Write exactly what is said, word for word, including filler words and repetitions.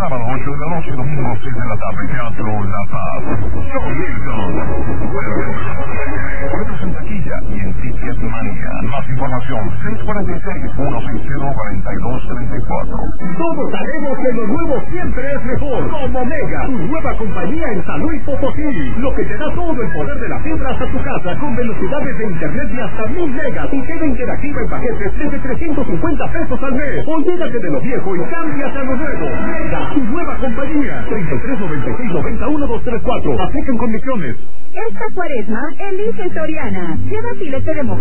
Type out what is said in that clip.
Sábado ocho de la noche, domingo seis de la tarde, Teatro La Paz. Joe Hilton. Boletos en taquilla y en Ticketmania. Más información, seis cuatro seis, uno seis cero, cuatro dos tres cuatro. Todos sabemos que lo nuevo siempre es mejor. Como Mega, tu nueva compañía en San Luis Potosí. Lo que te da todo el poder de las fibras a tu casa con velocidades de internet de hasta mil megas y tele interactiva en paquetes desde trescientos cincuenta pesos al mes. Olvídate de lo viejo y cámbiate a lo nuevo. Mega, tu nueva compañía. treinta y tres noventa y seis noventa y uno dos tres cuatro. Aplican condiciones. Esta cuaresma, elige Soriana. Lleva filete de mojarra